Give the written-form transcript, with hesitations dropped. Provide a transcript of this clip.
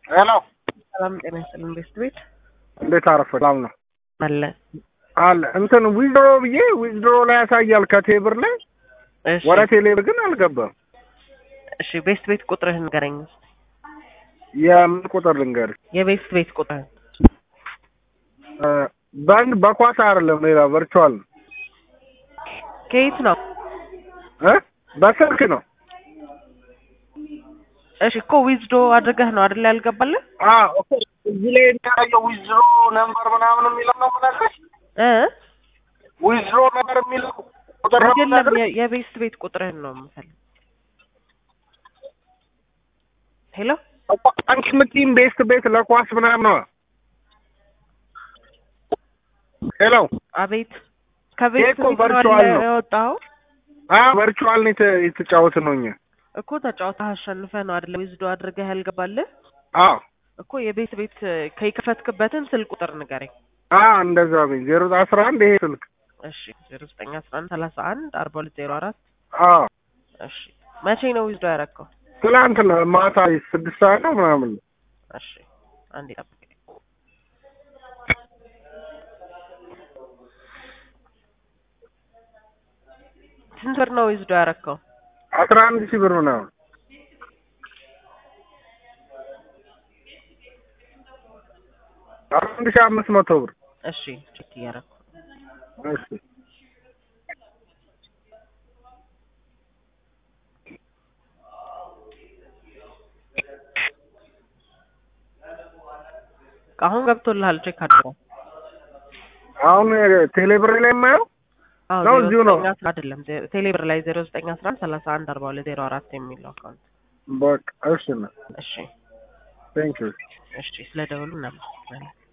ሄሎ ሰላም ጤና ይስጥልን ቤት እንዴት አረፈ? ሰላም ነው አለ እንትን ዊዝድሮ ላይ ያሳያል ከቴብር ላይ ወደ ቴሌብር ግን አልገባም። እሺ ቤት ቁጥርህን ንገረኝ። የምን ቁጥር ልንገርህ? የቤት ቁጥርህን ባንክ በኳስ አይደለም ሌላ ቨርቹዋል ነው። ከየት ነው? በስልክ ነው። እሺ እኮ ዊዝድሮ አድርገህ ነው አይደል ያልገባልህ? ኦኬ እዚህ ላይ የሚያሳየው ዊዝድሮ ነምበር ምናምን የሚለው ነው ማለት ዊዝድሮ ነምበር የሚለው ቁጥር ነው አይደለም። የቤት ቁጥርህን ነው የምፈልግ። ሄሎ አንቺ ምትይም ቤት ለኳስ ምናምን ነው። ሄሎ አቤት ከቤት ቨርቹዋል ነው የወጣው። ቨርቹዋል ነው የተጫወተ ነው እኛ እኮ ተጫውተህ አሸንፈህ ነው አይደል ዊዝድሮ አድርገህ ያልገባልህ? እኮ የቤት ከይከፈትክበትን ስልክ ቁጥር ንገረኝ። እንደዛ በይ 011 ይሄ ስልክ። እሺ 0911 31 4204 እሺ መቼ ነው ዊዝድሮ ያደረከው? ትላንት ነው ማታ 6 ሰዓት ነው ምናምን። እሺ አንዴ ጠብቀኝ። ስንት ብር ነው ዊዝድሮ ያደረከው? 11,000 ብር ነው። 1500 ብር። እሺ ቼክ እያደረኩ። እሺ አሁን ገብቶልሃል? ቼክ አድርገው። አሁን ቴሌብር ላይ ማየው ነው እዚሁ ነው አይደለም? ቴሌብር ላይ 0911 31 4204 የሚለው አካውንት በቃ እሺ ነው። እሺ ቴንክ ዩ። እሺ ስለደወሉ እናመሰግናለን።